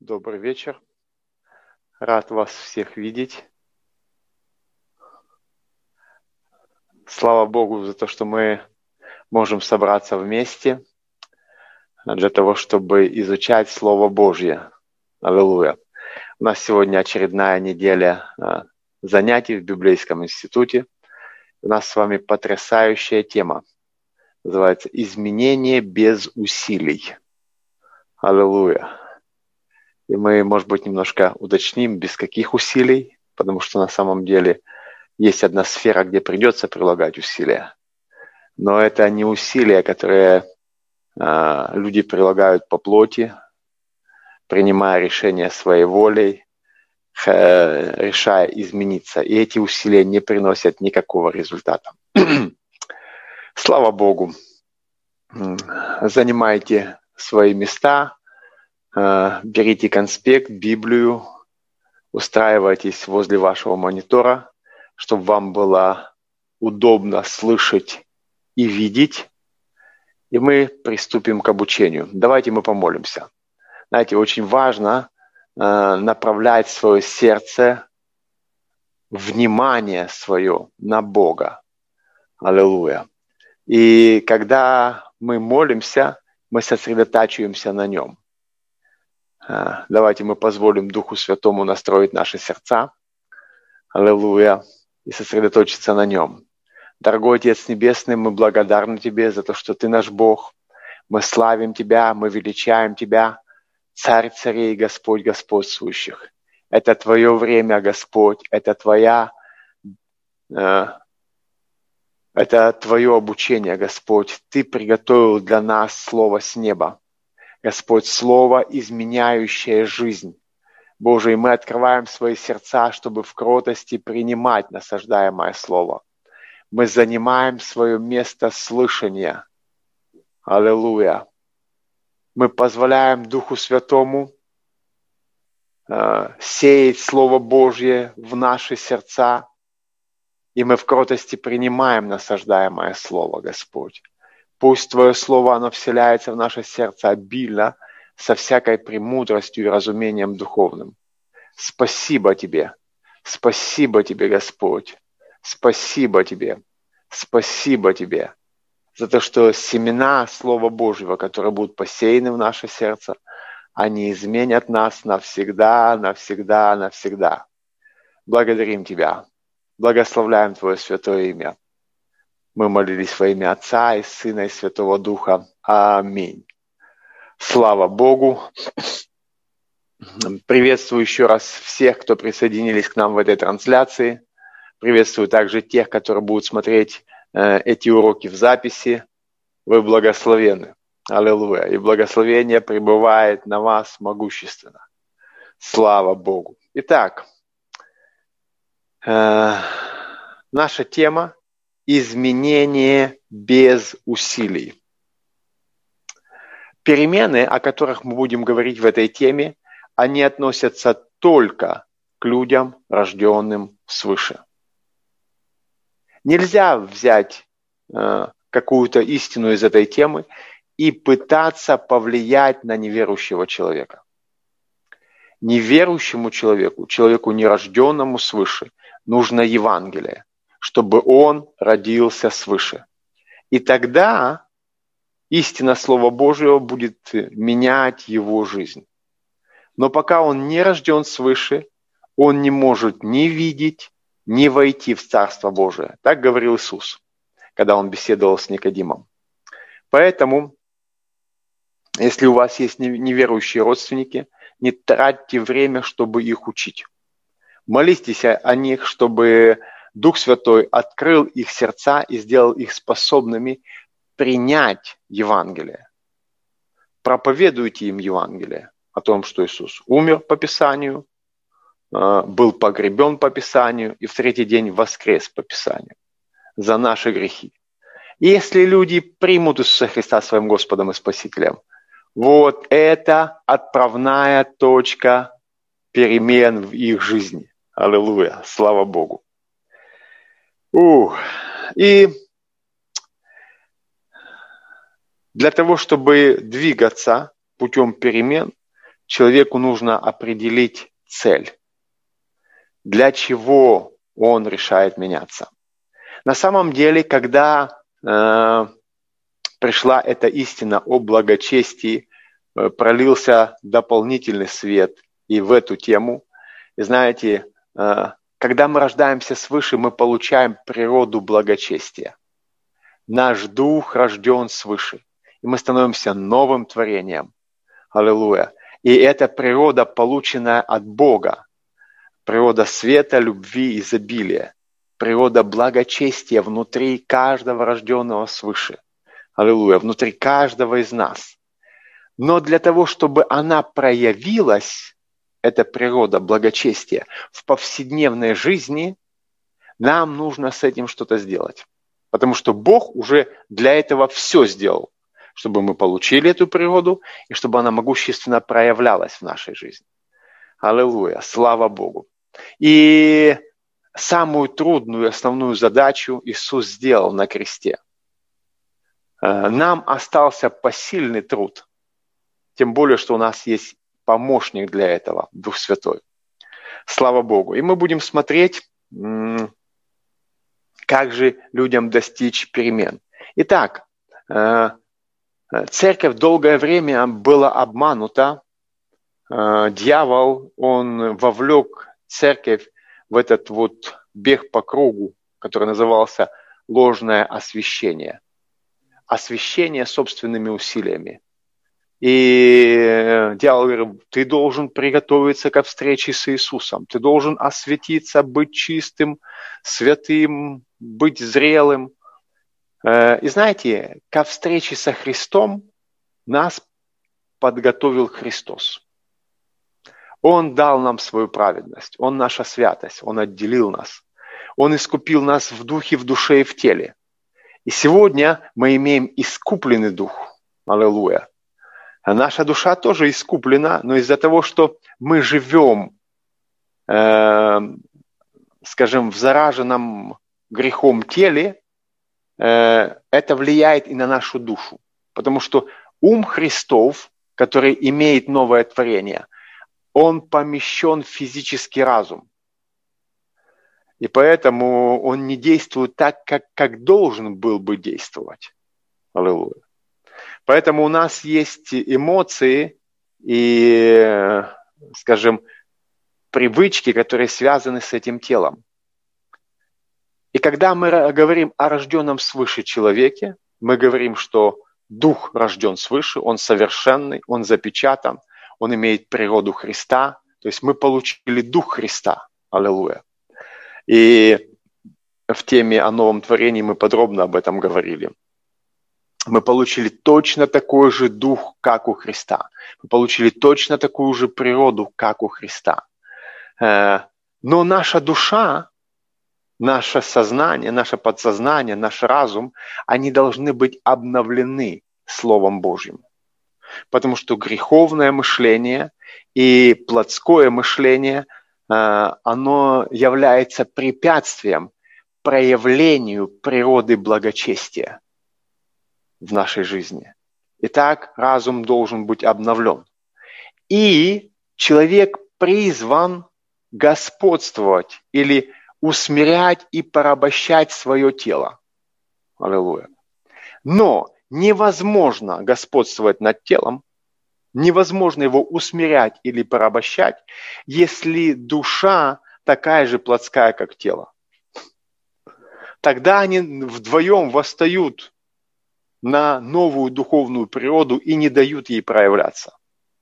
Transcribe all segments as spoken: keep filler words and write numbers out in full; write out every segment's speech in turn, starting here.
Добрый вечер. Рад вас всех видеть. Слава Богу за то, что мы можем собраться вместе для того, чтобы изучать Слово Божье. Аллилуйя. У нас сегодня очередная неделя занятий в Библейском институте. У нас с вами потрясающая тема. Называется «Изменение без усилий». Аллилуйя. И мы, может быть, немножко уточним, без каких усилий, потому что на самом деле есть одна сфера, где придется прилагать усилия. Но это не усилия, которые э, люди прилагают по плоти, принимая решения своей волей, э, решая измениться. И эти усилия не приносят никакого результата. Слава Богу. Занимайте свои места, э, берите конспект, Библию, устраивайтесь возле вашего монитора, чтобы вам было удобно слышать и видеть, и мы приступим к обучению. Давайте мы помолимся. Знаете, очень важно э, направлять свое сердце, внимание свое на Бога. Аллилуйя. И когда мы молимся, мы сосредотачиваемся на Нем. Э, давайте мы позволим Духу Святому настроить наши сердца. Аллилуйя. И сосредоточиться на Нем. Дорогой Отец Небесный, мы благодарны Тебе за то, что Ты наш Бог. Мы славим Тебя, мы величаем Тебя, Царь царей, Господь господствующих. Это Твое время, Господь, это Твоя, э, это Твое обучение, Господь. Ты приготовил для нас Слово с неба. Господь, Слово, изменяющее жизнь. Боже, и мы открываем свои сердца, чтобы в кротости принимать насаждаемое Слово. Мы занимаем свое место слышания. Аллилуйя. Мы позволяем Духу Святому э, сеять Слово Божье в наши сердца, и мы в кротости принимаем насаждаемое Слово, Господь. Пусть Твое Слово, оно вселяется в наше сердце обильно, со всякой премудростью и разумением духовным. Спасибо Тебе, спасибо Тебе, Господь, спасибо Тебе, спасибо Тебе за то, что семена Слова Божьего, которые будут посеяны в наше сердце, они изменят нас навсегда, навсегда, навсегда. Благодарим Тебя, благословляем Твое святое имя. Мы молились во имя Отца и Сына и Святого Духа. Аминь. Слава Богу. Приветствую еще раз всех, кто присоединились к нам в этой трансляции. Приветствую также тех, которые будут смотреть э, эти уроки в записи. Вы благословенны. Аллилуйя. И благословение пребывает на вас могущественно. Слава Богу. Итак, э, наша тема – изменение без усилий. Перемены, о которых мы будем говорить в этой теме, они относятся только к людям, рожденным свыше. Нельзя взять э, какую-то истину из этой темы и пытаться повлиять на неверующего человека. Неверующему человеку, человеку нерожденному свыше, нужно Евангелие, чтобы он родился свыше. И тогда истина Слова Божьего будет менять его жизнь. Но пока он не рожден свыше, он не может ни видеть, ни войти в Царство Божие. Так говорил Иисус, когда он беседовал с Никодимом. Поэтому, если у вас есть неверующие родственники, не тратьте время, чтобы их учить. Молитесь о них, чтобы Дух Святой открыл их сердца и сделал их способными принять Евангелие. Проповедуйте им Евангелие о том, что Иисус умер по Писанию, был погребен по Писанию и в третий день воскрес по Писанию за наши грехи. И если люди примут Иисуса Христа своим Господом и Спасителем, вот это отправная точка перемен в их жизни. Аллилуйя, слава Богу. Ух. И для того, чтобы двигаться путем перемен, человеку нужно определить цель. Для чего он решает меняться? На самом деле, когда э, пришла эта истина о благочестии, э, пролился дополнительный свет и в эту тему. И знаете, э, когда мы рождаемся свыше, мы получаем природу благочестия. Наш дух рожден свыше, и мы становимся новым творением. Аллилуйя. И эта природа, полученная от Бога, природа света, любви, изобилия, природа благочестия внутри каждого рожденного свыше. Аллилуйя, внутри каждого из нас. Но для того, чтобы она проявилась, эта природа благочестия, в повседневной жизни, нам нужно с этим что-то сделать. Потому что Бог уже для этого все сделал, чтобы мы получили эту природу и чтобы она могущественно проявлялась в нашей жизни. Аллилуйя, слава Богу. И самую трудную, основную задачу Иисус сделал на кресте. Нам остался посильный труд, тем более, что у нас есть помощник для этого, Дух Святой. Слава Богу. И мы будем смотреть, как же людям достичь перемен. Итак, церковь долгое время была обманута. Дьявол, он вовлек церковь в этот вот бег по кругу, который назывался ложное освящение. Освящение собственными усилиями. И дьявол говорит, ты должен приготовиться ко встрече с Иисусом, ты должен осветиться, быть чистым, святым, быть зрелым. И знаете, ко встрече со Христом нас подготовил Христос. Он дал нам свою праведность, Он наша святость, Он отделил нас. Он искупил нас в духе, в душе и в теле. И сегодня мы имеем искупленный дух. Аллилуйя. А наша душа тоже искуплена, но из-за того, что мы живем, э, скажем, в зараженном грехом теле, э, это влияет и на нашу душу. Потому что ум Христов, который имеет новое творение, он помещен в физический разум. И поэтому он не действует так, как, как должен был бы действовать. Аллилуйя. Поэтому у нас есть эмоции и, скажем, привычки, которые связаны с этим телом. И когда мы говорим о рожденном свыше человеке, мы говорим, что дух рожден свыше, он совершенный, он запечатан, он имеет природу Христа. То есть мы получили дух Христа. Аллилуйя. И в теме о новом творении мы подробно об этом говорили. Мы получили точно такой же дух, как у Христа. Мы получили точно такую же природу, как у Христа. Но наша душа, наше сознание, наше подсознание, наш разум, они должны быть обновлены Словом Божьим. Потому что греховное мышление и плотское мышление, оно является препятствием проявлению природы благочестия в нашей жизни. Итак, разум должен быть обновлен. И человек призван господствовать или усмирять и порабощать свое тело. Аллилуйя. Но невозможно господствовать над телом, невозможно его усмирять или порабощать, если душа такая же плотская, как тело. Тогда они вдвоем восстают на новую духовную природу и не дают ей проявляться.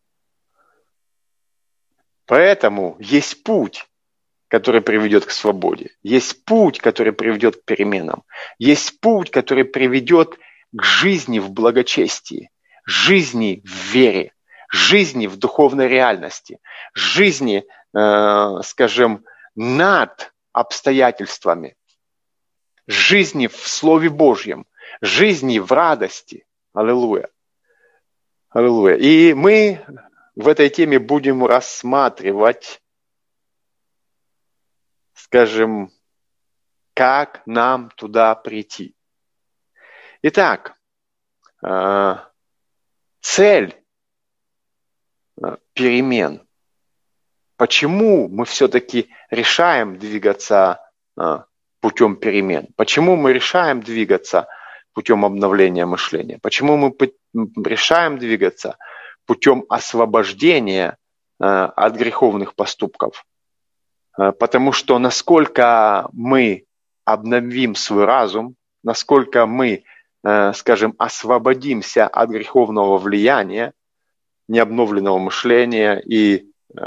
Поэтому есть путь, который приведет к свободе. Есть путь, который приведет к переменам. Есть путь, который приведет к жизни в благочестии, жизни в вере, жизни в духовной реальности, жизни, э, скажем, над обстоятельствами, жизни в Слове Божьем, жизни в радости. Аллилуйя. Аллилуйя. И мы в этой теме будем рассматривать, скажем, как нам туда прийти. Итак, цель перемен. Почему мы все-таки решаем двигаться путем перемен? Почему мы решаем двигаться путем обновления мышления? Почему мы решаем двигаться путем освобождения от греховных поступков? Потому что насколько мы обновим свой разум, насколько мы, скажем, освободимся от греховного влияния, необновленного мышления и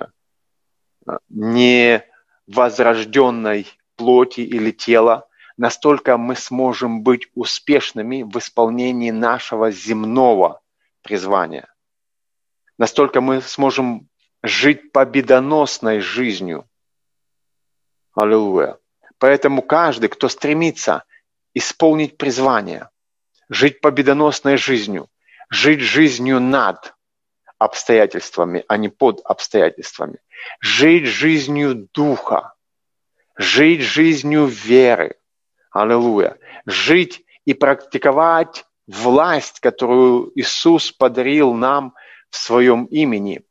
невозрожденной плоти или тела, настолько мы сможем быть успешными в исполнении нашего земного призвания. Настолько мы сможем жить победоносной жизнью. Аллилуйя. Поэтому каждый, кто стремится исполнить призвание, жить победоносной жизнью, жить жизнью над обстоятельствами, а не под обстоятельствами, жить жизнью Духа, жить жизнью веры, аллилуйя, жить и практиковать власть, которую Иисус подарил нам в Своем имени,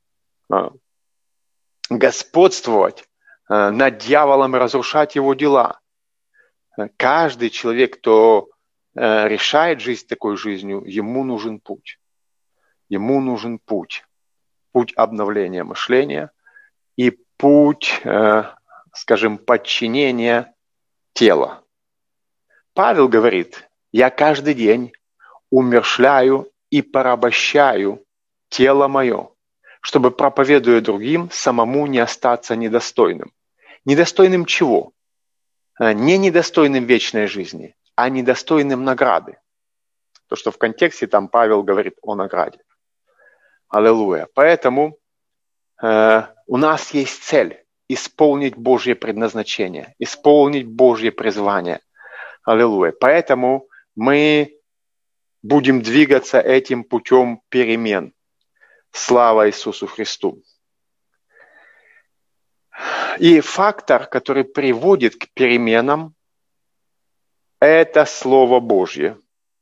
господствовать над дьяволом и разрушать его дела. Каждый человек, кто решает жить такой жизнью, ему нужен путь. Ему нужен путь. Путь обновления мышления и путь, скажем, подчинения тела. Павел говорит: я каждый день умерщвляю и порабощаю тело мое, чтобы, проповедуя другим, самому не остаться недостойным. Недостойным чего? Не недостойным вечной жизни, а недостойным награды. То, что в контексте там Павел говорит о награде. Аллилуйя. Поэтому э, у нас есть цель исполнить Божье предназначение, исполнить Божье призвание. Аллилуйя. Поэтому мы будем двигаться этим путем перемен. Слава Иисусу Христу. И фактор, который приводит к переменам, это Слово Божье.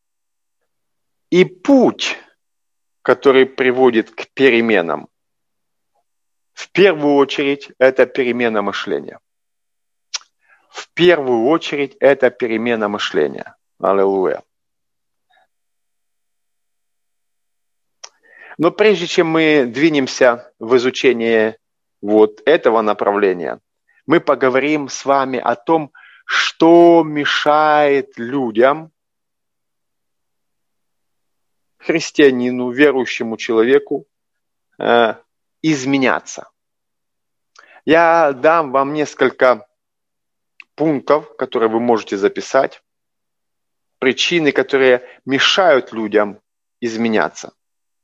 И путь, который приводит к переменам, в первую очередь, это перемена мышления. В первую очередь, это перемена мышления. Аллилуйя. Но прежде чем мы двинемся в изучение вот этого направления, мы поговорим с вами о том, что мешает людям, христианину, верующему человеку, э, изменяться. Я дам вам несколько пунктов, которые вы можете записать, причины, которые мешают людям изменяться.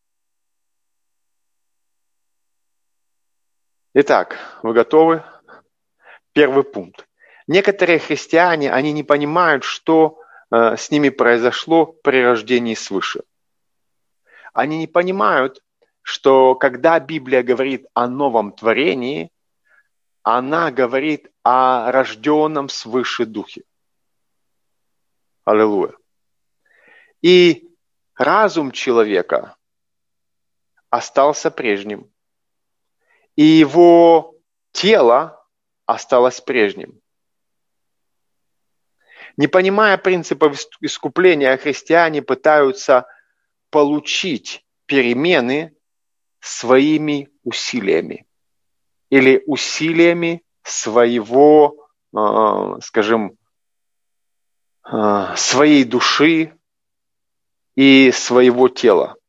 Итак, вы готовы? Первый пункт. Некоторые христиане, они не понимают, что э, с ними произошло при рождении свыше. Они не понимают, что когда Библия говорит о новом творении, она говорит о рожденном свыше духе. Аллилуйя. И разум человека остался прежним, и его тело осталось прежним. Не понимая принципов искупления, христиане пытаются получить перемены своими усилиями или усилиями своего, скажем, своей души и своего тела.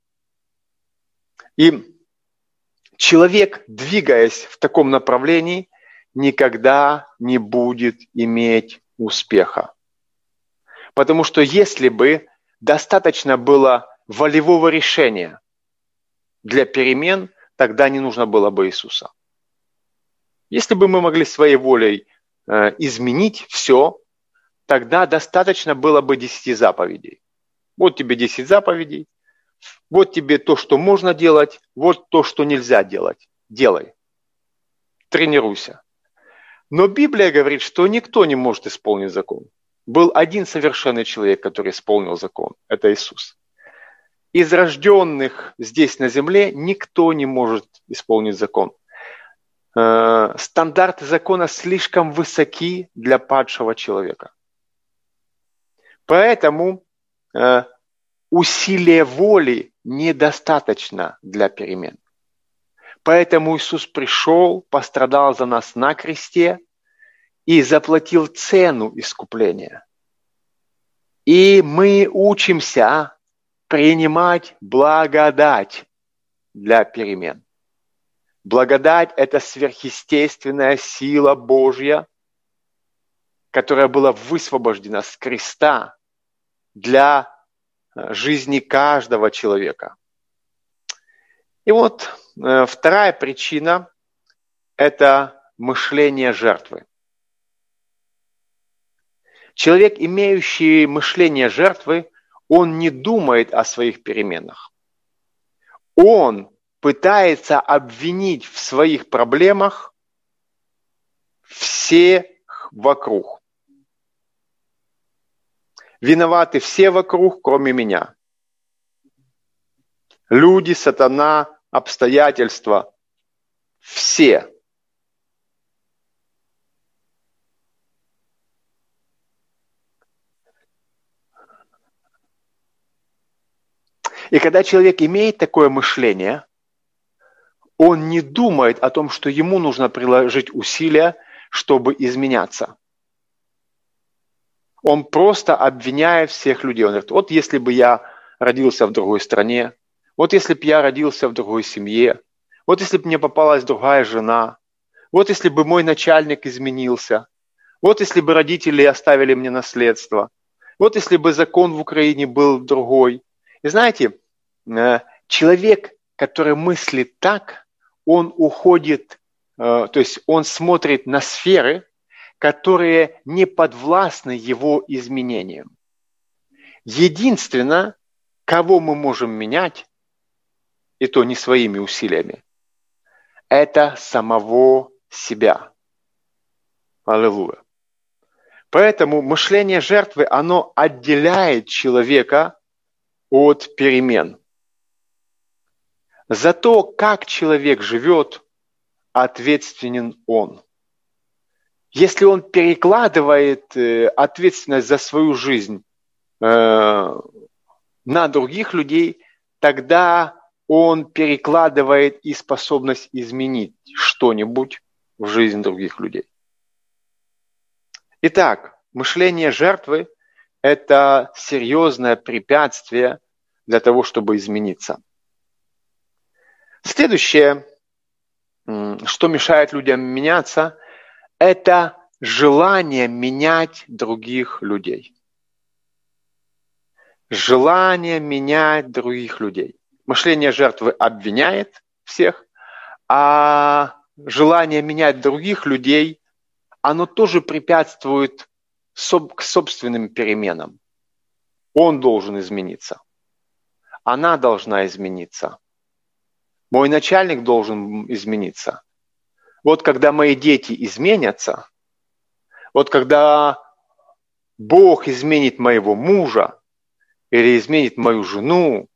И человек, двигаясь в таком направлении, никогда не будет иметь успеха. Потому что если бы достаточно было волевого решения для перемен, тогда не нужно было бы Иисуса. Если бы мы могли своей волей э, изменить все, тогда достаточно было бы десяти заповедей. Вот тебе десять заповедей, вот тебе то, что можно делать, вот то, что нельзя делать. Делай. Тренируйся. Но Библия говорит, что никто не может исполнить закон. Был один совершенный человек, который исполнил закон. Это Иисус. из рожденных здесь на земле никто не может исполнить закон. Стандарты закона слишком высоки для падшего человека. Поэтому усилия воли недостаточно для перемен. Поэтому Иисус пришел, пострадал за нас на кресте и заплатил цену искупления. И мы учимся принимать благодать для перемен. Благодать – это сверхъестественная сила Божья, которая была высвобождена с креста для жизни каждого человека. И вот э, вторая причина – это мышление жертвы. Человек, имеющий мышление жертвы, он не думает о своих переменах. Он пытается обвинить в своих проблемах всех вокруг. Виноваты все вокруг, кроме меня. Люди, сатана, обстоятельства. Все. И когда человек имеет такое мышление, он не думает о том, что ему нужно приложить усилия, чтобы изменяться. Он просто обвиняет всех людей. Он говорит, вот если бы я родился в другой стране, вот если бы я родился в другой семье, вот если бы мне попалась другая жена, вот если бы мой начальник изменился, вот если бы родители оставили мне наследство, вот если бы закон в Украине был другой. И знаете, человек, который мыслит так, он уходит, то есть он смотрит на сферы, которые не подвластны его изменениям. Единственное, кого мы можем менять, и то не своими усилиями, это самого себя. Аллилуйя. Поэтому мышление жертвы, оно отделяет человека от перемен. За то, как человек живет, ответственен он. Если он перекладывает ответственность за свою жизнь на других людей, тогда он перекладывает и способность изменить что-нибудь в жизнь других людей. Итак, мышление жертвы – это серьезное препятствие для того, чтобы измениться. Следующее, что мешает людям меняться, это желание менять других людей. Желание менять других людей. Мышление жертвы обвиняет всех, а желание менять других людей, оно тоже препятствует к собственным переменам. Он должен измениться. Она должна измениться. Мой начальник должен измениться. Вот когда мои дети изменятся, вот когда Бог изменит моего мужа или изменит мою жену,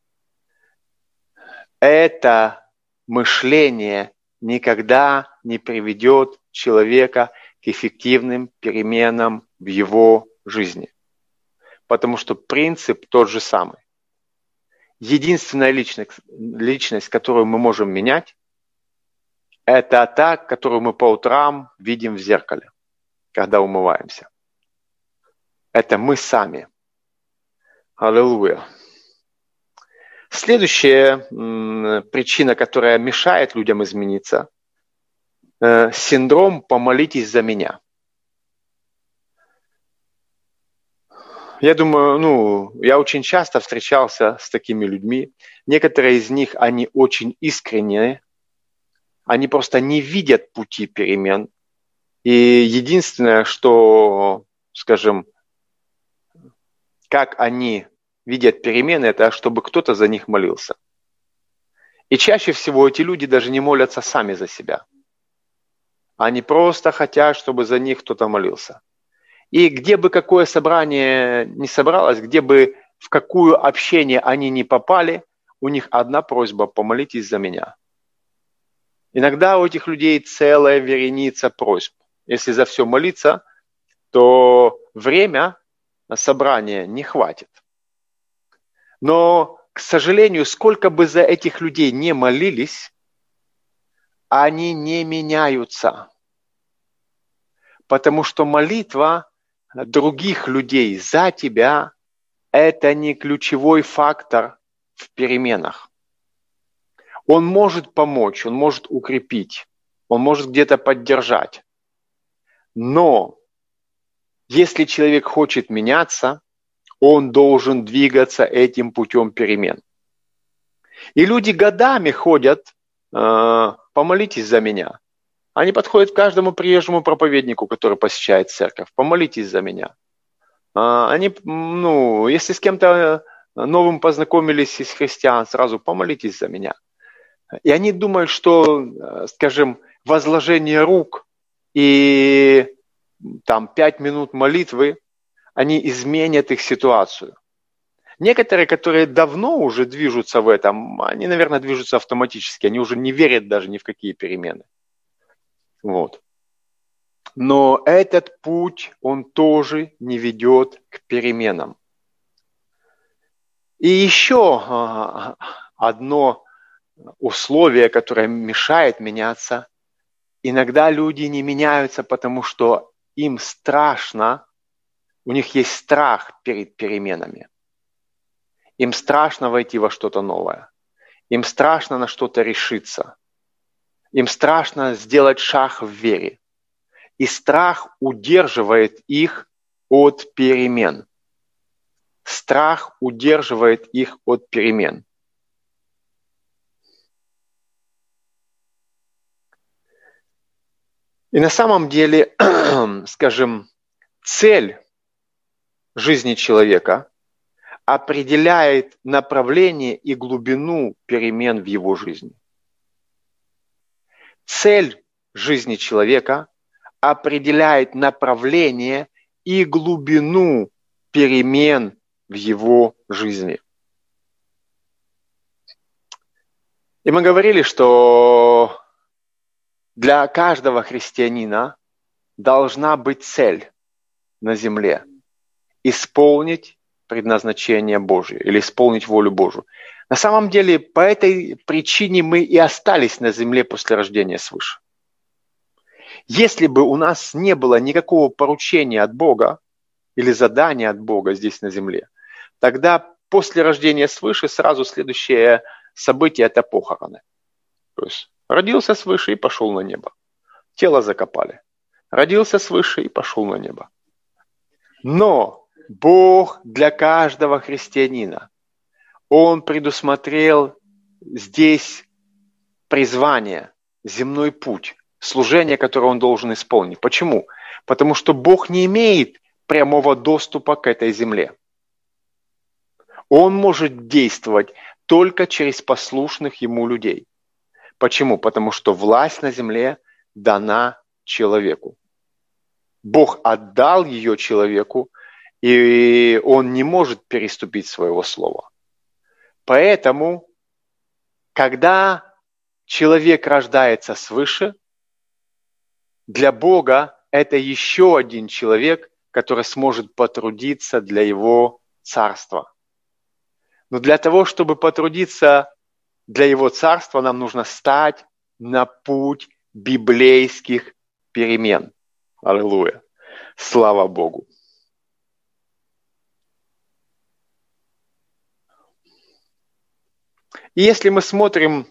это мышление никогда не приведет человека к эффективным переменам в его жизни. Потому что принцип тот же самый. Единственная личность, личность, которую мы можем менять, это та, которую мы по утрам видим в зеркале, когда умываемся. Это мы сами. Аллилуйя. Следующая м, причина, которая мешает людям измениться, э, синдром «помолитесь за меня». Я думаю, ну, я очень часто встречался с такими людьми. Некоторые из них, они очень искренние, они просто не видят пути перемен. И единственное, что, скажем, как они видят перемены, это чтобы кто-то за них молился. И чаще всего эти люди даже не молятся сами за себя. Они просто хотят, чтобы за них кто-то молился. И где бы какое собрание ни собралось, где бы в какое общение они не попали, у них одна просьба: помолитесь за меня. Иногда у этих людей целая вереница просьб. Если за все молиться, то время собрания не хватит. Но, к сожалению, сколько бы за этих людей не молились, они не меняются. Потому что молитва других людей за тебя – это не ключевой фактор в переменах. Он может помочь, он может укрепить, он может где-то поддержать. Но если человек хочет меняться, он должен двигаться этим путем перемен. И люди годами ходят: помолитесь за меня. Они подходят к каждому приезжему проповеднику, который посещает церковь: помолитесь за меня. Они, ну, если с кем-то новым познакомились из христиан, сразу: помолитесь за меня. И они думают, что, скажем, возложение рук и там пять минут молитвы, они изменят их ситуацию. Некоторые, которые давно уже движутся в этом, они, наверное, движутся автоматически, они уже не верят даже ни в какие перемены. Вот. Но этот путь, он тоже не ведет к переменам. И еще одно условие, которое мешает меняться: иногда люди не меняются, потому что им страшно, у них есть страх перед переменами. Им страшно войти во что-то новое. Им страшно на что-то решиться. Им страшно сделать шаг в вере. И страх удерживает их от перемен. Страх удерживает их от перемен. И на самом деле, скажем, цель жизни человека определяет направление и глубину перемен в его жизни. Цель жизни человека определяет направление и глубину перемен в его жизни. И мы говорили, что для каждого христианина должна быть цель на земле – исполнить предназначение Божье или исполнить волю Божию. На самом деле, по этой причине мы и остались на земле после рождения свыше. Если бы у нас не было никакого поручения от Бога или задания от Бога здесь на земле, тогда после рождения свыше сразу следующее событие – это похороны. То есть родился свыше и пошел на небо. Тело закопали. Родился свыше и пошел на небо. Но Бог для каждого христианина, Он предусмотрел здесь призвание, земной путь, служение, которое он должен исполнить. Почему? Потому что Бог не имеет прямого доступа к этой земле. Он может действовать только через послушных Ему людей. Почему? Потому что власть на земле дана человеку. Бог отдал ее человеку, и он не может переступить своего слова. Поэтому, когда человек рождается свыше, для Бога это еще один человек, который сможет потрудиться для Его царства. Но для того, чтобы потрудиться для Его царства, нам нужно стать на путь библейских перемен. Аллилуйя! Слава Богу! И если мы смотрим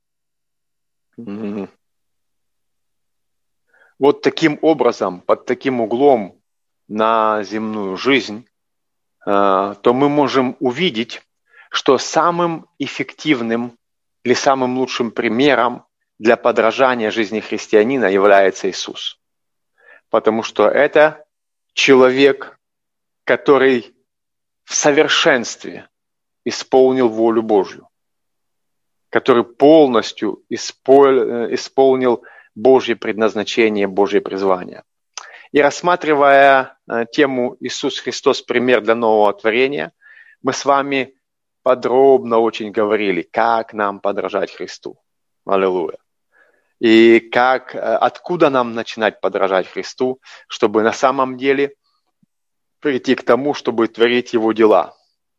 вот таким образом, под таким углом на земную жизнь, то мы можем увидеть, что самым эффективным или самым лучшим примером для подражания жизни христианина является Иисус. Потому что это человек, который в совершенстве исполнил волю Божью, который полностью исполнил Божье предназначение, Божье призвание. И рассматривая тему «Иисус Христос – пример для нового творения», мы с вами подробно очень говорили, как нам подражать Христу. Аллилуйя. И как, откуда нам начинать подражать Христу, чтобы на самом деле прийти к тому, чтобы творить Его дела.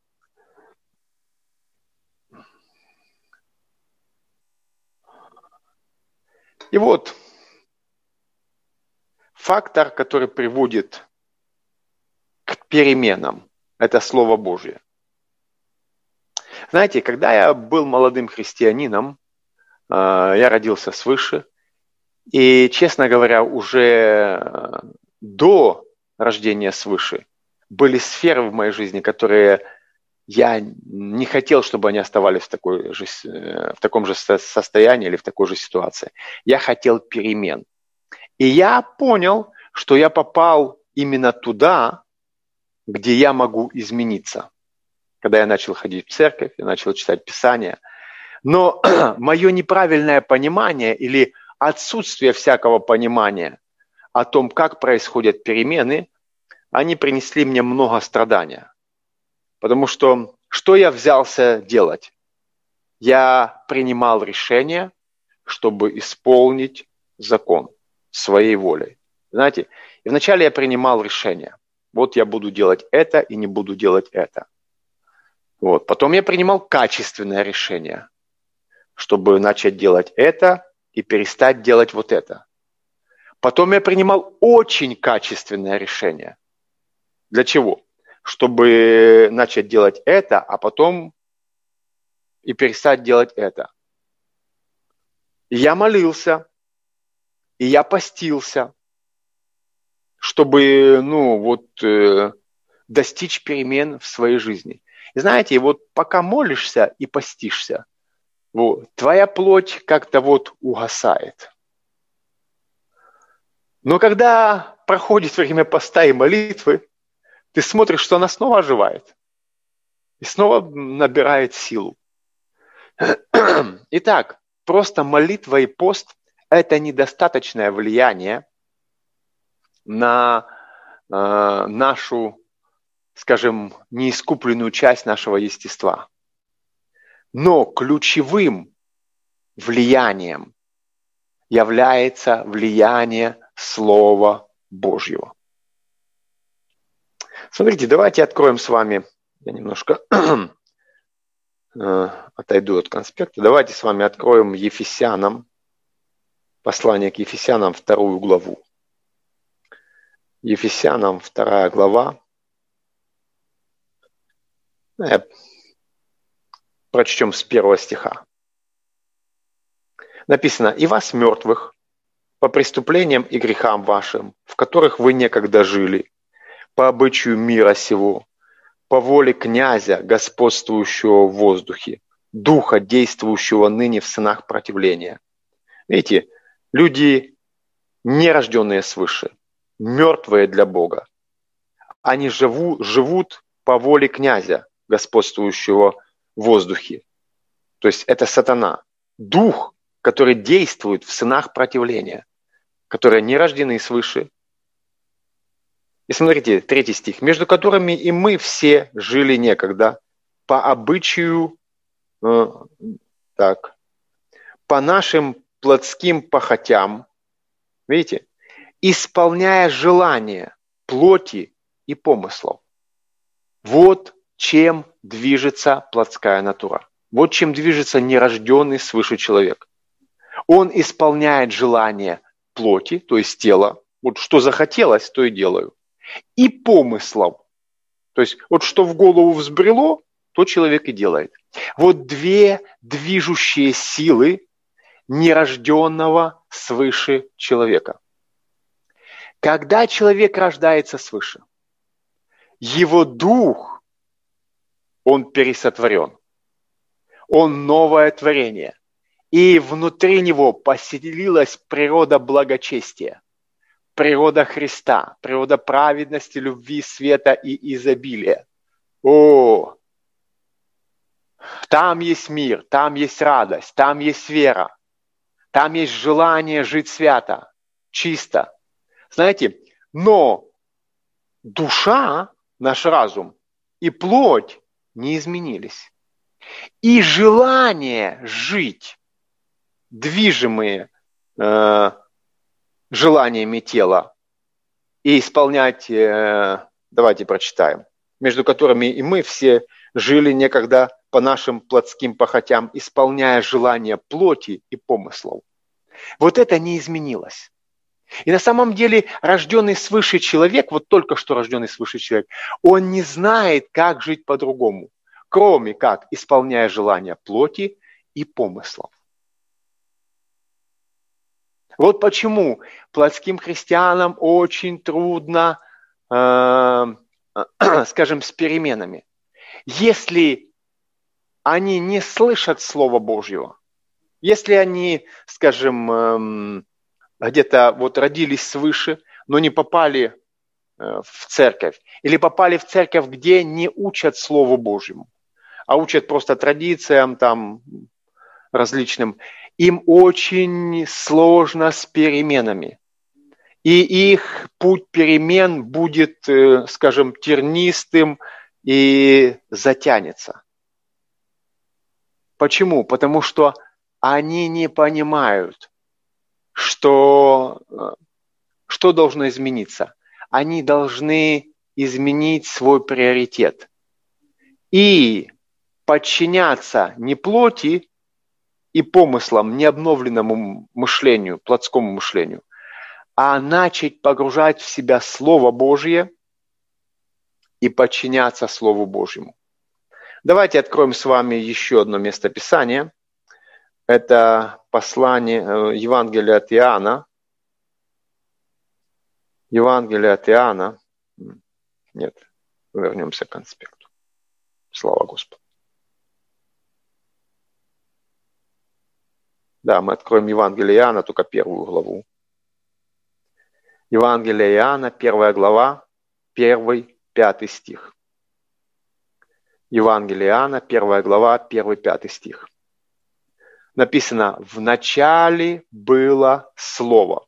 И вот фактор, который приводит к переменам, это Слово Божье. Знаете, когда я был молодым христианином, я родился свыше, и, честно говоря, уже до рождения свыше были сферы в моей жизни, которые я не хотел, чтобы они оставались в, такой же, в таком же состоянии или в такой же ситуации. Я хотел перемен. И я понял, что я попал именно туда, где я могу измениться. Когда я начал ходить в церковь, я начал читать Писание. Но мое неправильное понимание или отсутствие всякого понимания о том, как происходят перемены, они принесли мне много страдания. Потому что что я взялся делать? Я принимал решение, чтобы исполнить закон своей волей. Знаете, и вначале я принимал решение. Вот я буду делать это и не буду делать это. Вот. Потом я принимал качественное решение, чтобы начать делать это и перестать делать вот это. Потом я принимал очень качественное решение. Для чего? Чтобы начать делать это, а потом и перестать делать это. И я молился, и я постился, чтобы, ну, вот, э, достичь перемен в своей жизни. И знаете, вот пока молишься и постишься, вот, твоя плоть как-то вот угасает. Но когда проходит время поста и молитвы, ты смотришь, что она снова оживает. И снова набирает силу. Итак, просто молитва и пост – это недостаточное влияние на э, нашу, скажем, неискупленную часть нашего естества. Но ключевым влиянием является влияние Слова Божьего. Смотрите, давайте откроем с вами, я немножко отойду от конспекта, давайте с вами откроем Ефесянам, послание к Ефесянам, вторую главу. Ефесянам, вторая глава. Прочтем с первого стиха. Написано: «И вас, мертвых, по преступлениям и грехам вашим, в которых вы некогда жили, по обычаю мира сего, по воле князя, господствующего в воздухе, духа, действующего ныне в сынах противления». Видите, люди, не рожденные свыше, мертвые для Бога, они живу, живут по воле князя, господствующего в воздухе. То есть это сатана, дух, который действует в сынах противления, которые не рождены свыше. И смотрите, третий стих. «Между которыми и мы все жили некогда по обычаю, э, так, по нашим плотским похотям», видите, «исполняя желания плоти и помыслов». Вот чем движется плотская натура. Вот чем движется нерожденный свыше человек. Он исполняет желания плоти, то есть тела. Вот что захотелось, то и делаю. И помыслов. То есть вот что в голову взбрело, то человек и делает. Вот две движущие силы нерожденного свыше человека. Когда человек рождается свыше, его дух, он пересотворен. Он новое творение. И внутри него поселилась природа благочестия, природа Христа, природа праведности, любви, света и изобилия. О, там есть мир, там есть радость, там есть вера, там есть желание жить свято, чисто. Знаете, но душа, наш разум и плоть, не изменились. И желание жить, движимые э, желаниями тела, и исполнять, э, давайте прочитаем, между которыми и мы все жили некогда по нашим плотским похотям, исполняя желания плоти и помыслов. Вот это не изменилось. И на самом деле рожденный свыше человек, вот только что рожденный свыше человек, он не знает, как жить по-другому, кроме как исполняя желания плоти и помыслов. Вот почему плотским христианам очень трудно, э, скажем, с переменами. Если они не слышат Слова Божьего, если они, скажем, э, где-то вот родились свыше, но не попали э, в церковь, или попали в церковь, где не учат Слову Божьему, а учат просто традициям там различным, им очень сложно с переменами. И их путь перемен будет, скажем, тернистым и затянется. Почему? Потому что они не понимают, что, что должно измениться. Они должны изменить свой приоритет и подчиняться не плоти и помыслам, не обновленному мышлению, плотскому мышлению, а начать погружать в себя Слово Божье и подчиняться Слову Божьему. Давайте откроем с вами еще одно местописание. Это послание, Евангелие от Иоанна. Евангелие от Иоанна. Нет, вернемся к конспекту. Слава Господу. Да, мы откроем Евангелие Иоанна, только первую главу. Евангелие Иоанна, первая глава, первый, пятый стих. Евангелие Иоанна, первая глава, первый, пятый стих. Написано: «В начале было Слово».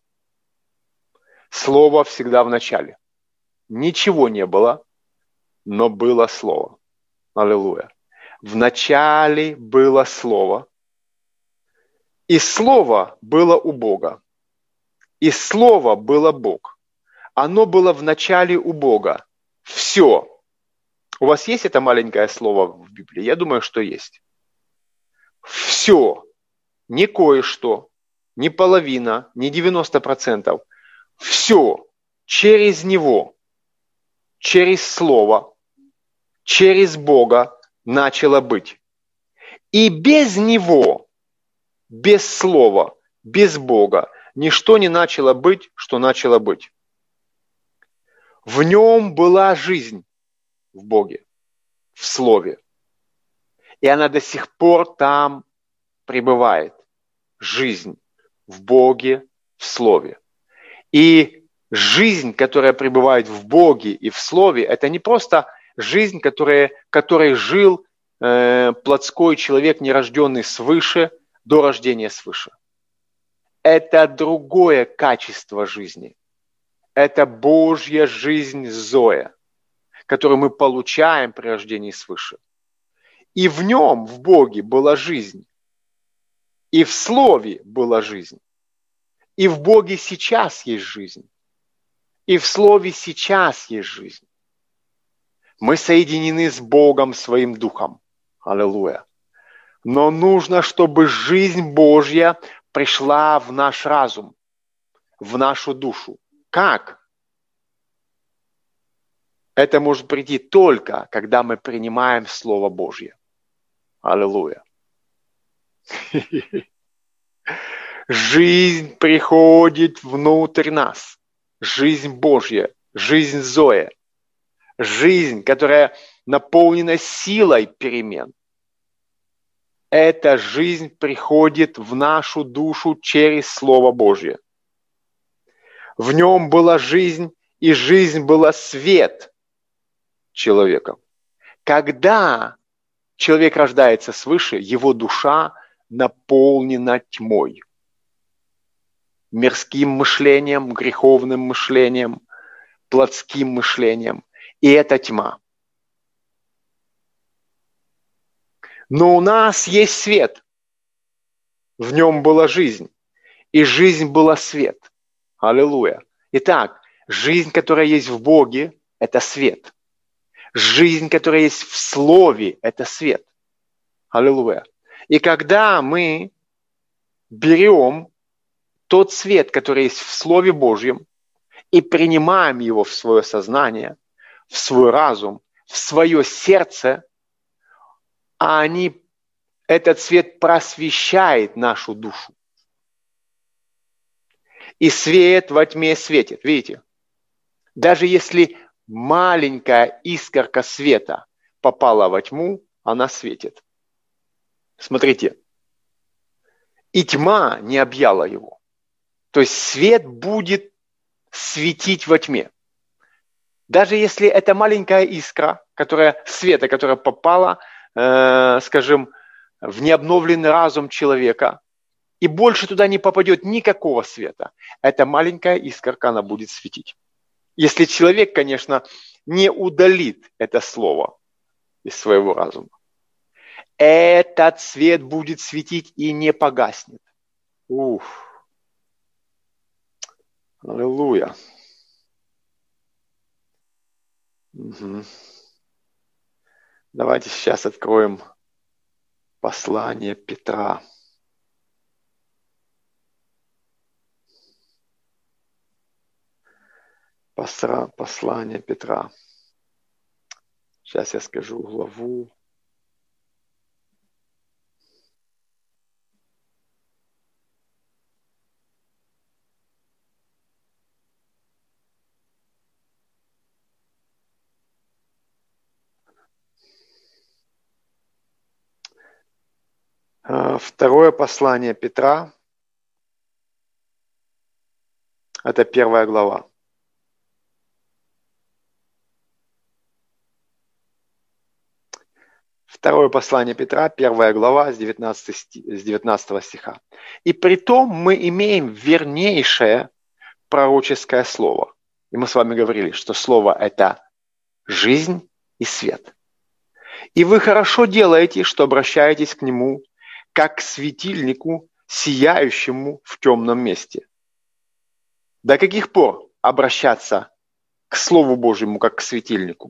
Слово всегда в начале. Ничего не было, но было Слово. Аллилуйя. В начале было Слово. И Слово было у Бога. И Слово было Бог. Оно было в начале у Бога. Все. У вас есть это маленькое слово в Библии? Я думаю, что есть. Все. Не кое-что, не половина, не девяносто процентов. Все через Него, через Слово, через Бога начало быть. И без Него, без Слова, без Бога, ничто не начало быть, что начало быть. В Нем была жизнь, в Боге, в Слове. И она до сих пор там пребывает. Жизнь в Боге, в Слове. И жизнь, которая пребывает в Боге и в Слове, это не просто жизнь, которая, которой жил э, плотской человек, нерожденный свыше, до рождения свыше. Это другое качество жизни. Это Божья жизнь Зоя, которую мы получаем при рождении свыше. И в нем, в Боге, была жизнь. И в Слове была жизнь. И в Боге сейчас есть жизнь. И в Слове сейчас есть жизнь. Мы соединены с Богом своим Духом. Аллилуйя. Но нужно, чтобы жизнь Божья пришла в наш разум, в нашу душу. Как? Это может прийти только, когда мы принимаем Слово Божье. Аллилуйя. Жизнь приходит внутрь нас. Жизнь Божья, жизнь Зоя. Жизнь, которая наполнена силой перемен. Эта жизнь приходит в нашу душу через Слово Божье. В нем была жизнь, и жизнь была свет человека. Когда человек рождается свыше, его душа наполнена тьмой. Мирским мышлением, греховным мышлением, плотским мышлением. И это тьма. Но у нас есть свет. В нем была жизнь. И жизнь была свет. Аллилуйя. Итак, жизнь, которая есть в Боге, это свет. Жизнь, которая есть в Слове, это свет. Аллилуйя. И когда мы берем тот свет, который есть в Слове Божьем, и принимаем его в свое сознание, в свой разум, в свое сердце, а они, этот свет просвещает нашу душу. И свет во тьме светит. Видите? Даже если маленькая искорка света попала во тьму, она светит. Смотрите. И тьма не объяла его. То есть свет будет светить во тьме. Даже если это маленькая искра, которая, света, которая попала, э, скажем, в необновленный разум человека, и больше туда не попадет никакого света, эта маленькая искорка, она будет светить. Если человек, конечно, не удалит это слово из своего разума. Этот свет будет светить и не погаснет. Ух. Аллилуйя. Угу. Давайте сейчас откроем послание Петра. Посра, послание Петра. Сейчас я скажу главу. Второе послание Петра. Это первая глава. Второе послание Петра, первая глава, с девятнадцатого стиха. «И притом мы имеем вернейшее пророческое слово». И мы с вами говорили, что слово – это жизнь и свет. «И вы хорошо делаете, что обращаетесь к нему, как к светильнику, сияющему в темном месте». До каких пор обращаться к Слову Божьему, как к светильнику?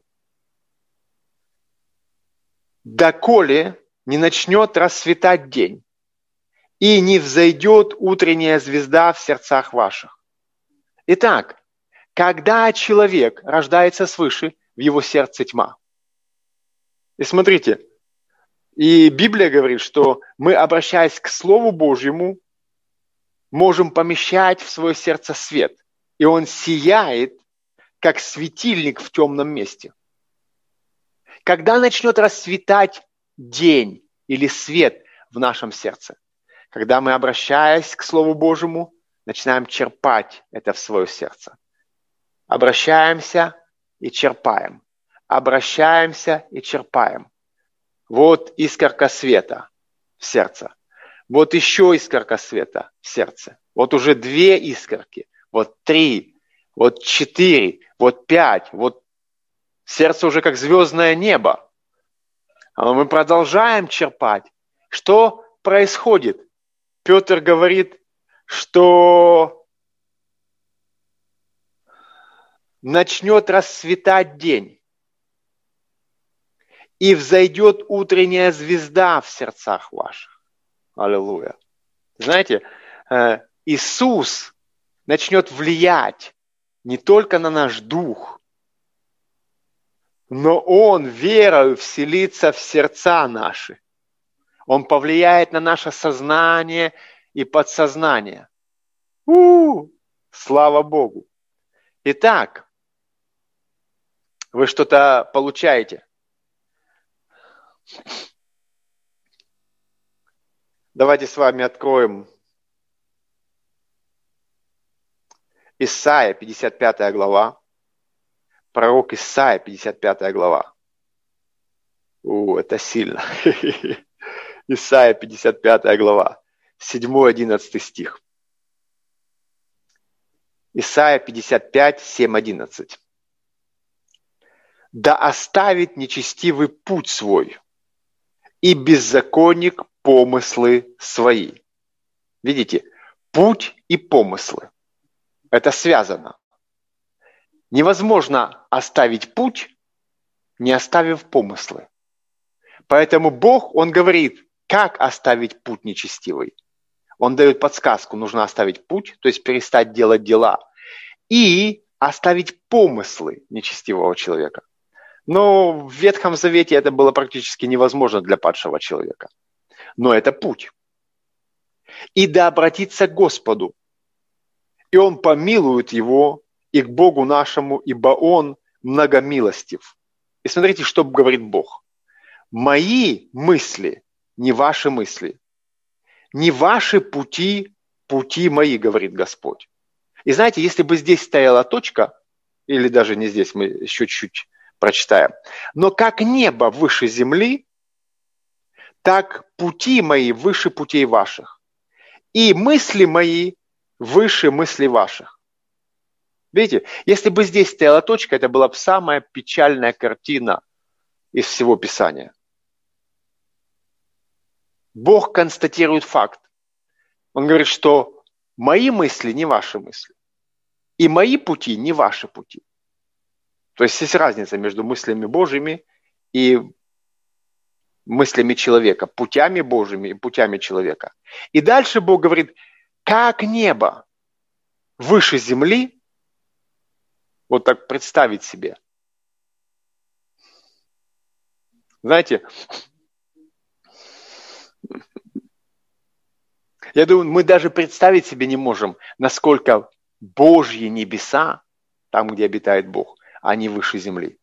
«Доколе не начнет расцветать день, и не взойдет утренняя звезда в сердцах ваших». Итак, когда человек рождается свыше, в его сердце тьма. И смотрите, и Библия говорит, что мы, обращаясь к Слову Божьему, можем помещать в свое сердце свет. И он сияет, как светильник в темном месте. Когда начнет расцветать день или свет в нашем сердце? Когда мы, обращаясь к Слову Божьему, начинаем черпать это в свое сердце. Обращаемся и черпаем. Обращаемся и черпаем. Вот искорка света в сердце. Вот еще искорка света в сердце. Вот уже две искорки. Вот три. Вот четыре. Вот пять. Вот сердце уже как звездное небо. А мы продолжаем черпать. Что происходит? Петр говорит, что начнет расцветать день, и взойдет утренняя звезда в сердцах ваших. Аллилуйя. Знаете, Иисус начнет влиять не только на наш дух, но Он верою вселится в сердца наши. Он повлияет на наше сознание и подсознание. У-у-у! Слава Богу! Итак, вы что-то получаете? Давайте с вами откроем Исайя, пятьдесят пятая глава. Пророк Исайя, пятьдесят пятая глава. О, это сильно. Исайя, пятьдесят пятая глава, седьмой-одиннадцатый стих. Исайя пятьдесят пять, семь, одиннадцать. «Да оставит нечестивый путь свой, и беззаконник помыслы свои. Видите, путь и помыслы. Это связано. Невозможно оставить путь, не оставив помыслы. Поэтому Бог, Он говорит, как оставить путь нечестивый. Он дает подсказку, нужно оставить путь, то есть перестать делать дела, и оставить помыслы нечестивого человека. Но в Ветхом Завете это было практически невозможно для падшего человека. Но это путь. И да обратиться к Господу, и Он помилует его, и к Богу нашему, ибо Он многомилостив. И смотрите, что говорит Бог. Мои мысли, не ваши мысли. Не ваши пути, пути мои, говорит Господь. И знаете, если бы здесь стояла точка, или даже не здесь, мы еще чуть-чуть прочитаем, но как небо выше земли, так пути мои выше путей ваших, и мысли мои выше мыслей ваших. Видите, если бы здесь стояла точка, это была бы самая печальная картина из всего Писания. Бог констатирует факт. Он говорит, что мои мысли не ваши мысли. И мои пути не ваши пути. То есть есть разница между мыслями Божьими и мыслями человека, путями Божьими и путями человека. И дальше Бог говорит, как небо выше земли, вот так представить себе. Знаете, я думаю, мы даже представить себе не можем, насколько Божьи небеса, там, где обитает Бог, они выше земли.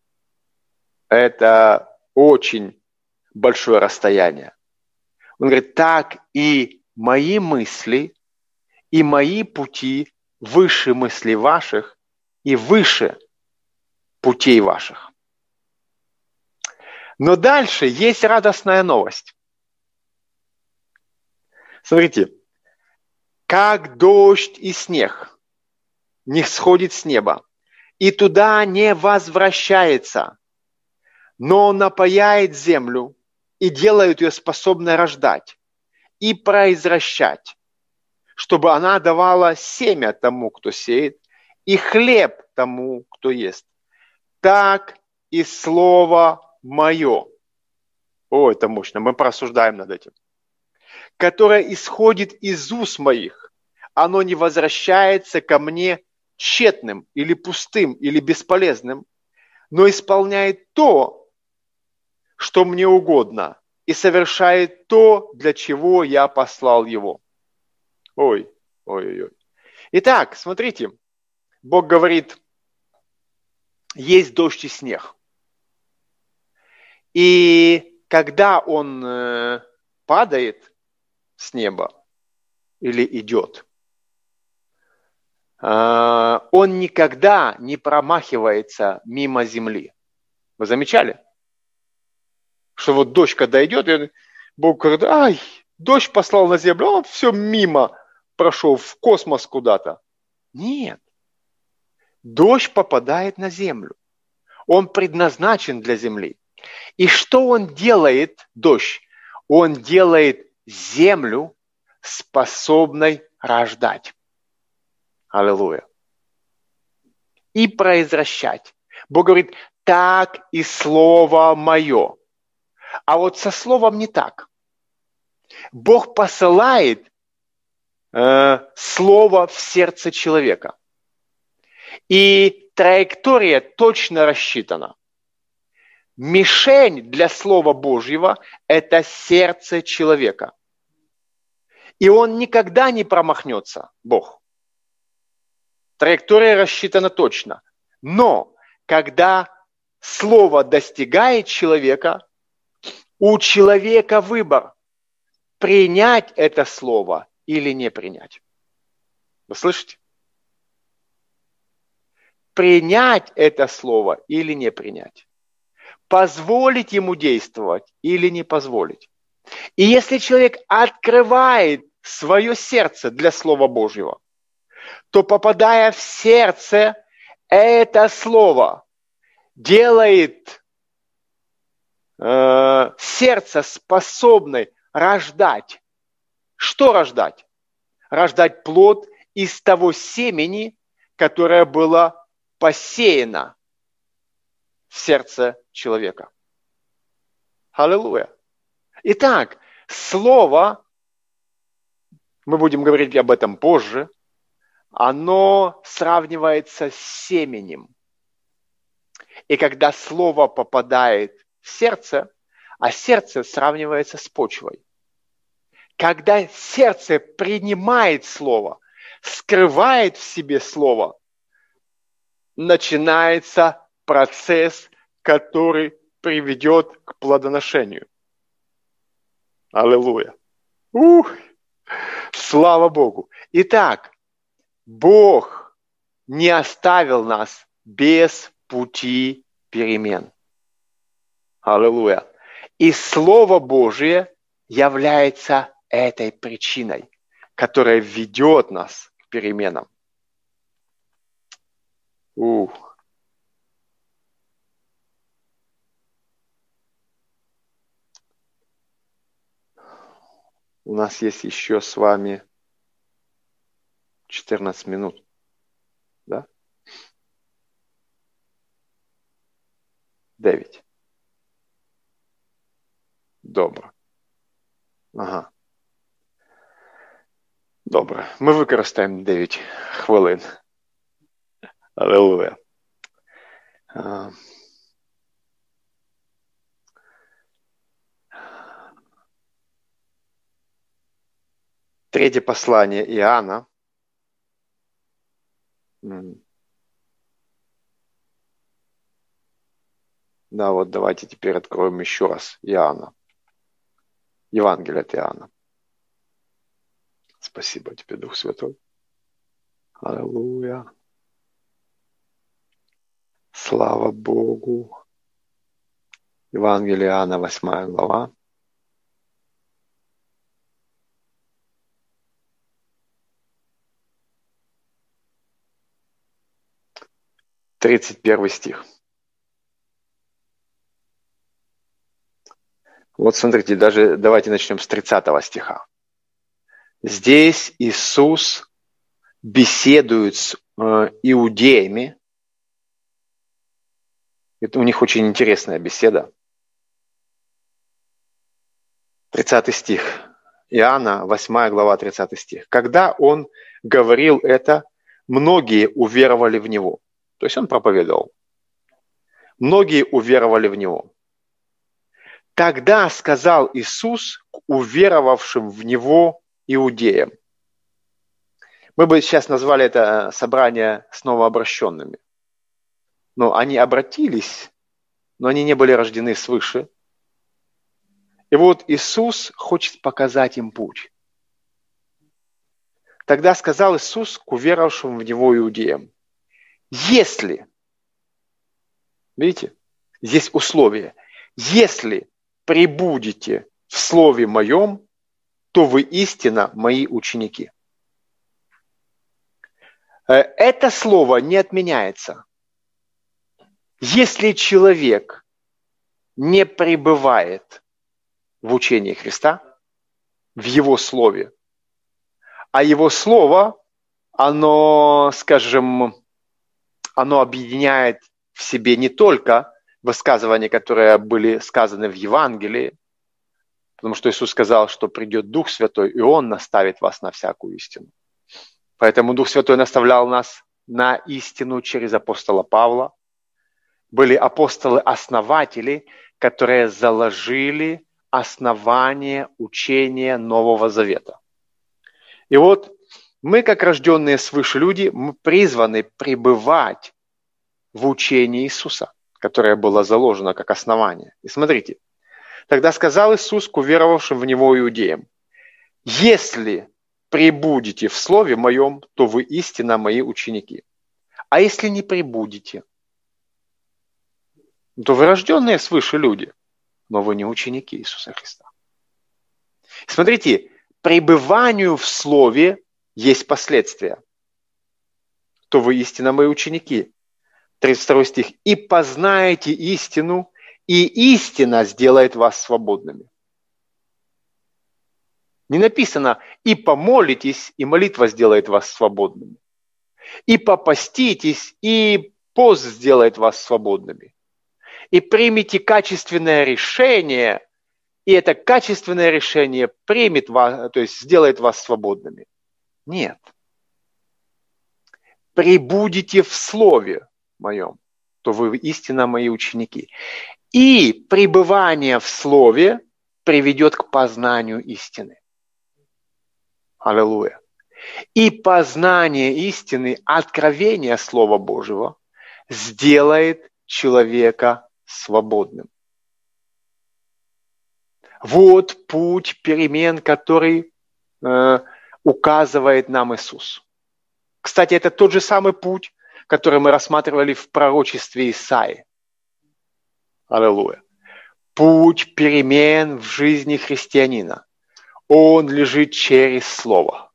Это очень большое расстояние. Он говорит, так и мои мысли, и мои пути выше мыслей ваших и выше путей ваших. Но дальше есть радостная новость. Смотрите, как дождь и снег не сходит с неба, и туда не возвращается, но напояет землю и делает ее способной рождать и произращать, чтобы она давала семя тому, кто сеет, и хлеб тому, кто ест. Так и слово мое. О, это мощно, мы порассуждаем над этим. Которое исходит из уст моих, оно не возвращается ко мне тщетным или пустым или бесполезным, но исполняет то, что мне угодно, и совершает то, для чего я послал его. Ой, ой, ой. Итак, смотрите, Бог говорит, есть дождь и снег. И когда он э, падает с неба или идет, э, он никогда не промахивается мимо земли. Вы замечали? Что вот дождь, когда идет, и Бог говорит, ай, дождь послал на землю, он все мимо прошел, в космос куда-то. Нет. Дождь попадает на землю. Он предназначен для земли. И что он делает, дождь? Он делает землю способной рождать. Аллилуйя. И произращать. Бог говорит, так и слово мое. А вот со словом не так. Бог посылает э, слово в сердце человека. И траектория точно рассчитана. Мишень для Слова Божьего – это сердце человека. И он никогда не промахнется, Бог. Траектория рассчитана точно. Но когда Слово достигает человека, у человека выбор – принять это Слово или не принять. Вы слышите? Принять это Слово или не принять. Позволить ему действовать или не позволить. И если человек открывает свое сердце для Слова Божьего, то, попадая в сердце, это Слово делает э, сердце способно рождать. Что рождать? Рождать плод из того семени, которое было посеяно в сердце человека. Аллилуйя. Итак, слово, мы будем говорить об этом позже, оно сравнивается с семенем. И когда слово попадает в сердце, а сердце сравнивается с почвой. Когда сердце принимает слово, скрывает в себе слово, начинается процесс, который приведет к плодоношению. Аллилуйя. Ух! Слава Богу. Итак, Бог не оставил нас без пути перемен. Аллилуйя. И Слово Божие является этой причиной, которая ведет нас к переменам. Ух. У нас есть еще с вами четырнадцать минут. Да? девять. Добре. Ага. Добре. Ми використаємо дев'ять хвилин. Аллилуйя. А... Третье послание Иоанна. Да, вот давайте теперь откроем еще раз Иоанна. Евангелие от Иоанна. Спасибо тебе, Дух Святой. Аллилуйя. Слава Богу. Евангелие Иоанна, восьмая глава. тридцать первый стих. Вот смотрите, даже давайте начнем с тридцатого стиха. Здесь Иисус беседует с э, иудеями. Это у них очень интересная беседа. тридцатый стих. Иоанна, восьмая глава, тридцатый стих. Когда он говорил это, многие уверовали в него. То есть он проповедовал. Многие уверовали в него. Тогда сказал Иисус к уверовавшим в него иудеям. Мы бы сейчас назвали это собрание с новообращенными. Но они обратились, но они не были рождены свыше. И вот Иисус хочет показать им путь. Тогда сказал Иисус к уверовавшим в него иудеям. Если, видите, здесь условие, если пребудете в слове моем, то вы истинно мои ученики. Это слово не отменяется. Если человек не пребывает в учении Христа, в его слове, а его слово, оно, скажем, оно объединяет в себе не только высказывания, которые были сказаны в Евангелии, потому что Иисус сказал, что придет Дух Святой, и Он наставит вас на всякую истину. Поэтому Дух Святой наставлял нас на истину через апостола Павла. Были апостолы-основатели, которые заложили основание учения Нового Завета. И вот мы, как рожденные свыше люди, мы призваны пребывать в учении Иисуса, которое было заложено как основание. И смотрите, тогда сказал Иисус к уверовавшим в Него иудеям, если пребудете в Слове Моем, то вы истинно Мои ученики. А если не пребудете, то вы рожденные свыше люди, но вы не ученики Иисуса Христа. Смотрите, пребыванию в Слове есть последствия. То вы истинно Мои ученики. тридцать второй стих. «И познаете истину, и истина сделает вас свободными. Не написано, и помолитесь, и молитва сделает вас свободными. И попаститесь, и пост сделает вас свободными. И примите качественное решение, и это качественное решение примет вас, то есть сделает вас свободными. Нет. Пребудете в слове моем, то вы истинно мои ученики. И пребывание в слове приведет к познанию истины. Аллилуйя. И познание истины, откровение Слова Божьего сделает человека свободным. Вот путь перемен, который э, указывает нам Иисус. Кстати, это тот же самый путь, который мы рассматривали в пророчестве Исаии. Аллилуйя. Путь перемен в жизни христианина. Он лежит через Слово.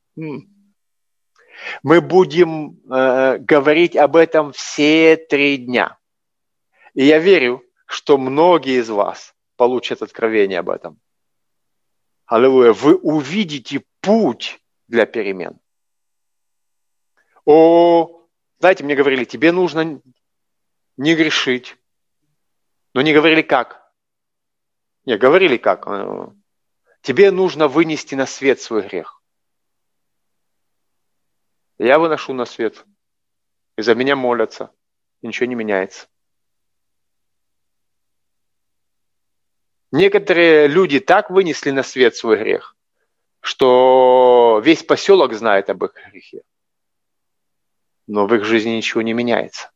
Мы будем э, говорить об этом все три дня. И я верю, что многие из вас получат откровение об этом. Аллилуйя. Вы увидите путь для перемен. О, знаете, мне говорили, тебе нужно не грешить. Но не говорили как. Не, говорили как. Тебе нужно вынести на свет свой грех. Я выношу на свет. И за меня молятся. И ничего не меняется. Некоторые люди так вынесли на свет свой грех, что весь поселок знает об их грехе. Но в их жизни ничего не меняется.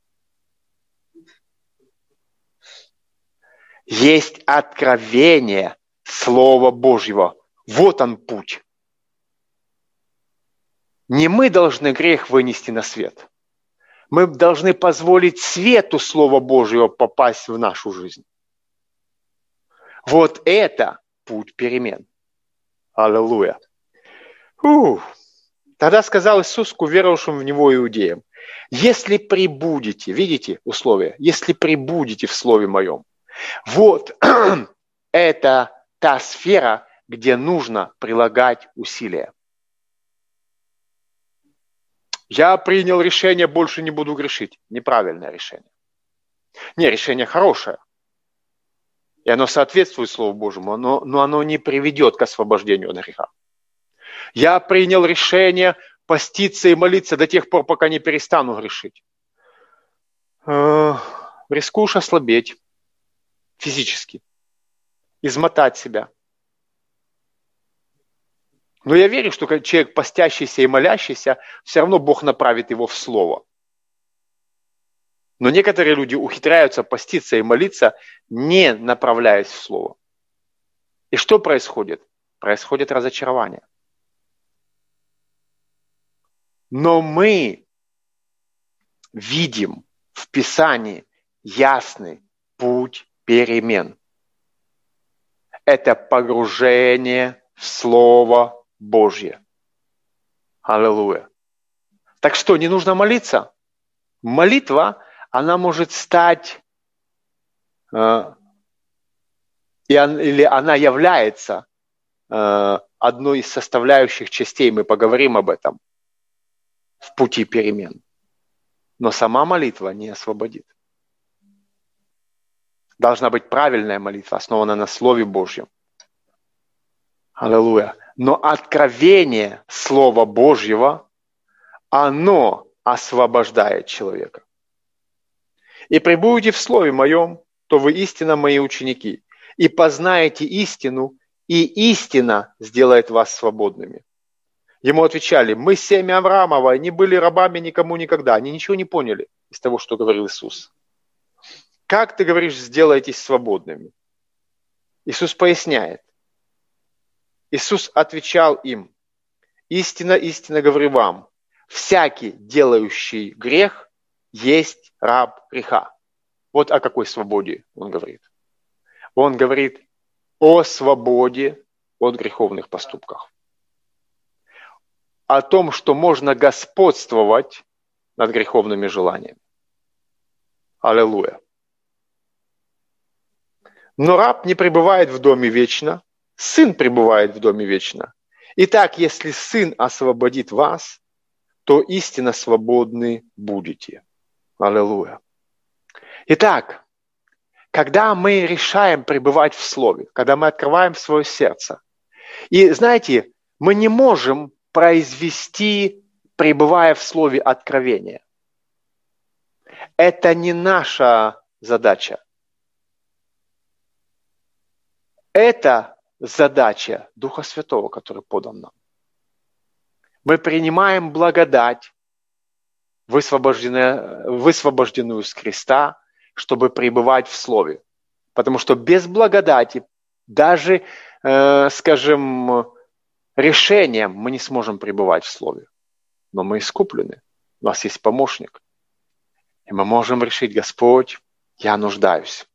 Есть откровение Слова Божьего. Вот он путь. Не мы должны грех вынести на свет. Мы должны позволить свету Слова Божьего попасть в нашу жизнь. Вот это путь перемен. Аллилуйя. Ух. Тогда сказал Иисус к уверовавшим в Него иудеям: если прибудете, видите условия, если прибудете в Слове Моем, вот это та сфера, где нужно прилагать усилия. Я принял решение, больше не буду грешить. Неправильное решение. Не, решение хорошее. И оно соответствует Слову Божьему, но, но оно не приведет к освобождению от греха. Я принял решение поститься и молиться до тех пор, пока не перестану грешить. Э, рискуешь ослабеть физически, измотать себя. Но я верю, что человек постящийся и молящийся, все равно Бог направит его в Слово. Но некоторые люди ухитряются поститься и молиться, не направляясь в Слово. И что происходит? Происходит разочарование. Но мы видим в Писании ясный путь перемен. Это погружение в Слово Божье. Аллилуйя. Так что, не нужно молиться? Молитва, она может стать, э, и он, или она является э, одной из составляющих частей, мы поговорим об этом, в пути перемен. Но сама молитва не освободит. Должна быть правильная молитва, основанная на Слове Божьем. Аллилуйя. Но откровение Слова Божьего, оно освобождает человека. И пребудете в Слове Моем, то вы истинно Мои ученики, и познаете истину, и истина сделает вас свободными. Ему отвечали: мы семя Авраамова, не были рабами никому никогда. Они ничего не поняли из того, что говорил Иисус. Как ты говоришь, сделайтесь свободными? Иисус поясняет. Иисус отвечал им: истинно, истинно говорю вам, всякий, делающий грех, есть раб греха. Вот о какой свободе он говорит. Он говорит о свободе от греховных поступков. О том, что можно господствовать над греховными желаниями. Аллилуйя. Но раб не пребывает в доме вечно, сын пребывает в доме вечно. Итак, если сын освободит вас, то истинно свободны будете. Аллилуйя. Итак, когда мы решаем пребывать в Слове, когда мы открываем свое сердце, и знаете, мы не можем произвести, пребывая в Слове, откровение. Это не наша задача. Это задача Духа Святого, который подан нам. Мы принимаем благодать, высвобожденную, высвобожденную с креста, чтобы пребывать в Слове. Потому что без благодати, даже, э, скажем, решением мы не сможем пребывать в Слове. Но мы искуплены. У нас есть помощник. И мы можем решить: Господь, я нуждаюсь.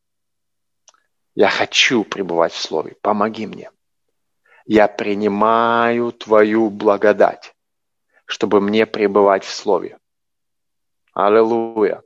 Я хочу пребывать в Слове. Помоги мне. Я принимаю Твою благодать, чтобы мне пребывать в Слове. Аллилуйя.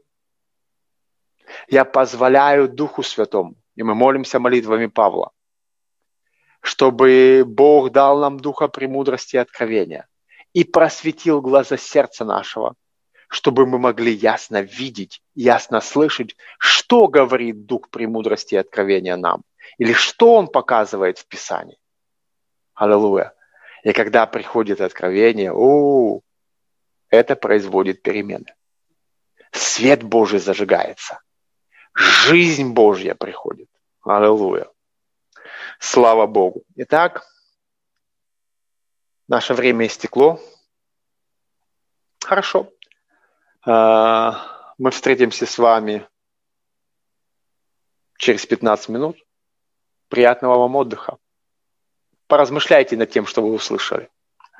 Я позволяю Духу Святому, и мы молимся молитвами Павла, чтобы Бог дал нам духа премудрости и откровения и просветил глаза сердца нашего, чтобы мы могли ясно видеть, ясно слышать, что говорит дух премудрости и откровения нам, или что он показывает в Писании. Аллилуйя. И когда приходит откровение, о, это производит перемены. Свет Божий зажигается. Жизнь Божья приходит. Аллилуйя. Слава Богу. Итак, наше время истекло. Хорошо. Мы встретимся с вами через пятнадцать минут. Приятного вам отдыха. Поразмышляйте над тем, что вы услышали.